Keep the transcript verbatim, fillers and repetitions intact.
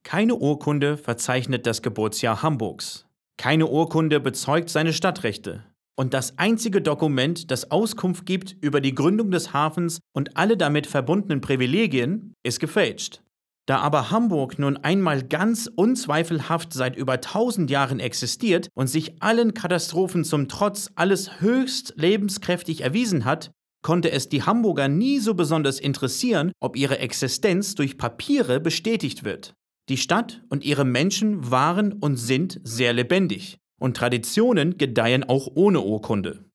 Keine Urkunde verzeichnet das Geburtsjahr Hamburgs. Keine Urkunde bezeugt seine Stadtrechte. Und das einzige Dokument, das Auskunft gibt über die Gründung des Hafens und alle damit verbundenen Privilegien, ist gefälscht. Da aber Hamburg nun einmal ganz unzweifelhaft seit über tausend Jahren existiert und sich allen Katastrophen zum Trotz alles höchst lebenskräftig erwiesen hat, konnte es die Hamburger nie so besonders interessieren, ob ihre Existenz durch Papiere bestätigt wird. Die Stadt und ihre Menschen waren und sind sehr lebendig. Und Traditionen gedeihen auch ohne Urkunde.